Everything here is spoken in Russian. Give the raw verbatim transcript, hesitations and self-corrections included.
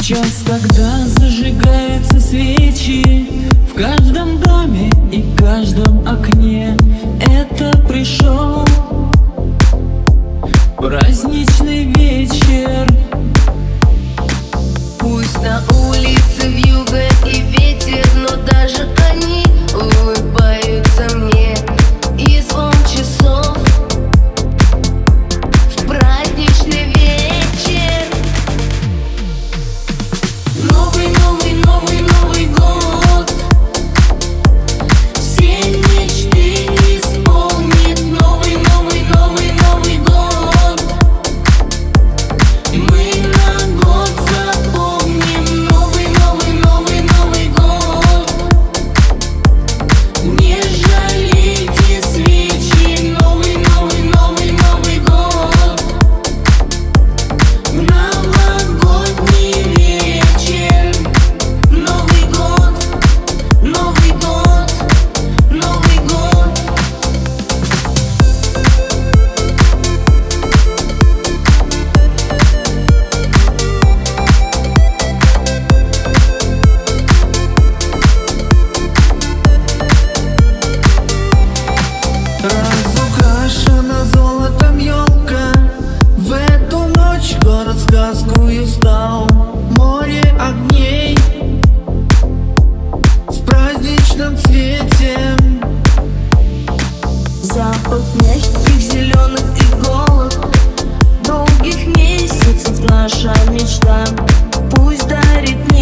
час, когда зажигаются свечи в каждом доме и каждом окне, это пришел праздничный вечер. Пусть на улице вьюга и ветер, но даже они улыбаются мне. И звон часов в праздничный вечер. Новый, новый, новый, Новый год все мечты исполнит. Новый, новый, новый, Новый год мы на год запомним. Новый, новый, новый, Новый год не жалейте свечи. Новый, новый, новый, Новый год новогодний вечер. Новый год, Новый год, Новый год. Разукрашена золотом елка, в эту ночь город сказкою стал. Море огней в праздничном цвете, Запах мягких зеленых иголок, долгих месяцев наша мечта. Пусть дарит